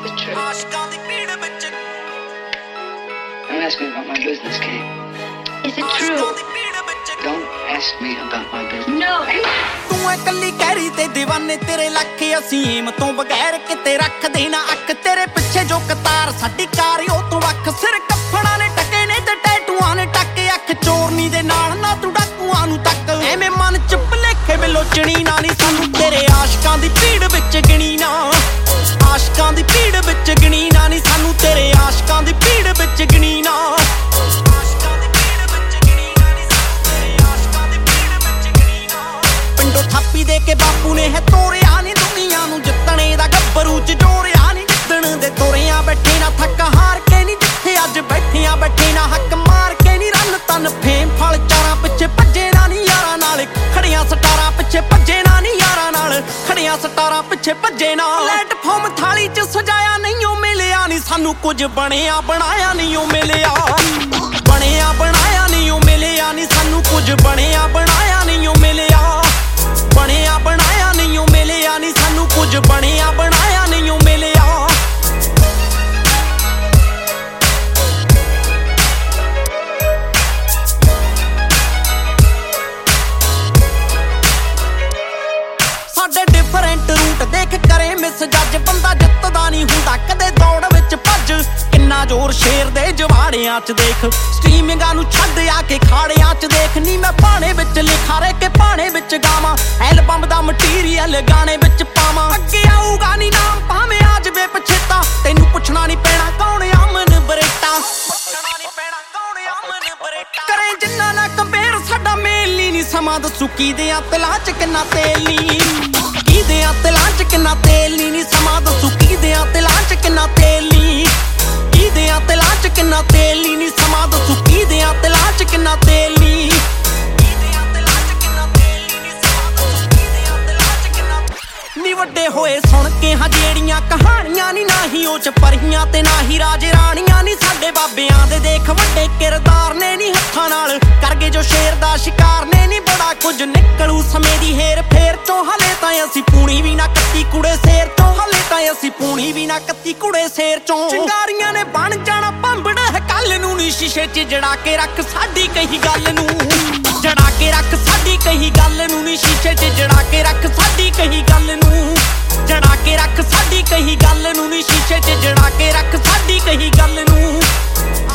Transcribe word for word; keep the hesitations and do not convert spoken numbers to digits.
the truth. Don't ask me about my business, Kate. Is it true? Don't ask me about my business. No. ਤੂੰ ਐ ਕੱਲੀ ਕਹਿਰੀ ਤੇ دیਵਾਨੇ ਤੇਰੇ ਲੱਖ ਅਸੀਂ ਏਮ ਤੋਂ ਬਗੈਰ ਕਿਤੇ ਰੱਖ ਦੇਣਾ ਅੱਖ ਤੇਰੇ ਪਿੱਛੇ ਜੋ ਕਤਾਰ ਸਾਡੀ ਕਾਰਿਓ ਤੋਂ ਵੱਖ ਸਿਰ ਕੱਫਣਾ ਨੇ ਟਕੇ ਨੇ ਤੇ ਟੈਟੂਆਂ ਨੇ ਟੱਕੇ ਅੱਖ ਚੋਰਨੀ ਦੇ ਨਾਲ ਨਾ ਤੂੰ ਡਾਕੂਆਂ ਨੂੰ ਤੱਕ ਐਵੇਂ ਮਨ ਚ ਭਲੇਖੇ ਵਿਲੋਚਣੀ ਨਾ ਨੀ ਸਾਨੂੰ ਤੇਰੇ ਆਸ਼ਕਾਂ ਦੀ ਭੀੜ ਵਿੱਚ ਗਿਣੀ ਨਾ ਆਸ਼ਕਾਂ ਦੀ ਭੀੜ ਵਿੱਚ ਗਿਣੀ ਨਾ ਨੀ ਸਾਨੂੰ ਤੇਰੇ ਆਸ਼ਕਾਂ ਦੀ ਭੀੜ ਵਿੱਚ ਗਿਣੀ ਨਾ ਥਾਪੀ ਦੇ ਕੇ ਬਾਪੂ ਨੇ ਹੈ ਤੋਰਿਆ ਨੀ ਦੁਨੀਆ ਨੂੰ ਜਿੱਤਣੇ ਦਾ ਗੱਭਰੂ ਚ ਜੋਰਿਆ ਨੀ ਜਿੱਤਣ ਦੇ ਤੋਰਿਆਂ ਬੈਠੇ ਨਾ ਥੱਕ ਹਾਰ ਕੇ ਨੀ ਜਿੱਥੇ ਅੱਜ ਬੈਠਿਆਂ ਬੈਠੇ ਨਾ ਹੱਕ ਮਾਰ ਕੇ ਨੀ ਰੰਨ ਤਨ ਫੇਮ ਫਲ ਚਾਰਾਂ ਪਿੱਛੇ ਭੱਜੇ ਨਾ ਨੀ ਯਾਰਾਂ ਨਾਲ ਖੜੀਆਂ ਸਟਾਰਾਂ ਪਿੱਛੇ ਭੱਜੇ ਨਾ ਨੀ ਯਾਰਾਂ ਨਾਲ ਖੜੀਆਂ ਸਟਾਰਾਂ ਪਿੱਛੇ ਭੱਜੇ ਨਾ ਪਲੇਟਫਾਰਮ ਥਾਲੀ ਚ ਸਜਾਇਆ ਨਹੀਂ ਉਹ ਮਿਲਿਆ ਨੀ ਸਾਨੂੰ ਕੁਝ ਬਣਿਆ ਬਣਾਇਆ ਨਹੀਂ ਉਹ ਮਿਲਿਆ ਬਣਿਆ ਬਣਾਇਆ ਨਹੀਂ ਉਹ ਮਿਲਿਆ ਨੀ ਸਾਨੂੰ ਕੁਝ ਬਣਿਆ ਬਣਾਇਆ ਨਹੀਂ ਉਹ ਮਿਲਿਆ ਬਣਿਆ ਬਣਾਇਆ ਨਹੀਂ ਉਹ ਮਿਲਿਆ ਨੀ ਸਾਨੂੰ ਕੁਝ ਬਣਿਆ ਬਣਾਇਆ ਨਹੀਂ ਉਹ ਮਿਲਿਆ ਸਾਡੇ ਡਿਫਰੈਂਟ ਰੂਟ ਦੇਖ ਕਰੇ ਮਿਸ ਜੱਜ ਬੰਦਾ ਜਿੱਤਦਾ ਨਹੀਂ ਹੁੰਦਾ ਕਦੇ ਦੌੜ ਵਿੱਚ ਭੱਜ ਕਿੰਨਾ ਜ਼ੋਰ ਸ਼ੇਰ ਦੇ ਜਵਾੜਿਆਂ ਚ ਦੇਖ ਸਟ੍ਰੀਮਿੰਗਾਂ ਨੂੰ ਛੱਡ ਆ ਕੇ ਖਾੜਿਆਂ ਚ ਦੇਖ ਨੀ ਮੈਂ ਭਾਣੇ ਵਿੱਚ ਲਿਖਾ ਰੇ ਕੇ ਭਾਣੇ ਵਿੱਚ ਗਾਵਾਂ ਐਲਬਮ ਦਾ ਮਟੀਰੀਅਲ ਗਾਣੇ ਵਿੱਚ ਪਾਵਾਂ ਅੱਗੇ ਆਊਗਾ ਨੀ ਨਾਮ ਭਾਵੇਂ ਆ ਜਵੇ ਪਛੇਤਾ ਤੈਨੂੰ ਪੁੱਛਣਾ ਨਹੀਂ ਪੈਣਾ ਕੌਣ ਅਮਨ ਬਰੇਟਾ ਪੁੱਛਣਾ ਨਹੀਂ ਪੈਣਾ ਕੌਣ ਅਮਨ ਬਰੇਟਾ ਕਰੇ ਜਿੰਨਾ ਨਾ ਕੰਪੇਅਰ ਸਾਡਾ ਮੇਲ ਨੀ ਸਮਾਂ ਦੱਸੂ ਕੀਦਿਆਂ ਤਲਾਂ ਚ ਕਿੰਨਾ ਤੇਲ ਨੀ ਕੀਦਿਆਂ ਤਲਾਂ ਚ ਕਿੰਨਾ ਤੇਲ ਨੀ ਸਮਾਂ ਦੱਸੂ ਕੀਦਿਆਂ ਤਲਾਂ ਚ ਕਿੰਨਾ ਤੇਲ ਨੀ ਕੀਦਿਆਂ ਤਲਾਂ ਚ ਕਿੰਨਾ ਤੇਲ ਨੀ ਸਮਾਂ ਦੱਸੂ ਕੀਦਿਆਂ ਤਲਾਂ ਚ ਕਿੰਨਾ ਤੇਲ ਨੀ ਨੀ ਵੱਡੇ ਹੋਏ ਸੁਣ ਕੇ ਹਾਂ ਜਿਹੜੀਆਂ ਕਹਾਣੀਆਂ ਨੀ ਨਾ ਹੀ ਉਹ ਚ ਪਰੀਆਂ ਤੇ ਨਾ ਹੀ ਰਾਜੇ ਰਾਣੀਆਂ ਨੀ ਸਾਡੇ ਬਾਬਿਆਂ ਦੇ ਦੇਖ ਵੱਡੇ ਕਿਰਦਾਰ ਨੇ ਨੀ ਹੱਥਾਂ ਨਾਲ ਕਰ ਗਏ ਜੋ ਸ਼ੇਰ ਦਾ ਸ਼ਿਕਾਰ ਨੇ ਨੀ ਬੜਾ ਕੁਝ ਨਿਕਲੂ ਸਮੇਂ ਦੀ ਹੇਰ ਫੇਰ ਚੋਂ ਹਲੇ ਤਾਂ ਅਸੀਂ ਪੂਣੀ ਵੀ ਨਾ ਕੱਤੀ ਕੁੜੇ ਸ਼ੇਰ ਚੋਂ ਹਲੇ ਤਾਂ ਅਸੀਂ ਪੂਣੀ ਵੀ ਨਾ ਕੱਤੀ ਕੁੜੇ ਸ਼ੇਰ ਚੋਂ ਚਿੰਗਾਰੀਆਂ ਨੇ ਬਣ ਜਾਣਾ ਭੰਬੜ ਹੈ ਕੱਲ ਨੂੰ ਨੀ ਸ਼ੀਸ਼ੇ ਚ ਜੜਾ ਕੇ ਰੱਖ ਸਾਡੀ ਕਹੀ ਗੱਲ ਨੂੰ ਜੜਾ ਕੇ ਰੱਖ ਸਾਡੀ ਕਹੀ ਗੱਲ ਨੂੰ ਨੀ ਸ਼ੀਸ਼ੇ ਚ ਜੜਾ ਕੇ ਰੱਖ ਸਾਡੀ ਕਹੀ ਗੱਲ ਨੂੰ ਜੜਾ ਕੇ ਰੱਖ ਸਾਡੀ ਕਹੀ ਗੱਲ ਨੂੰ ਨੀ ਸ਼ੀਸ਼ੇ ਚ ਜੜਾ ਕੇ ਰੱਖ ਸਾਡੀ ਕਹੀ ਗੱਲ ਨੂੰ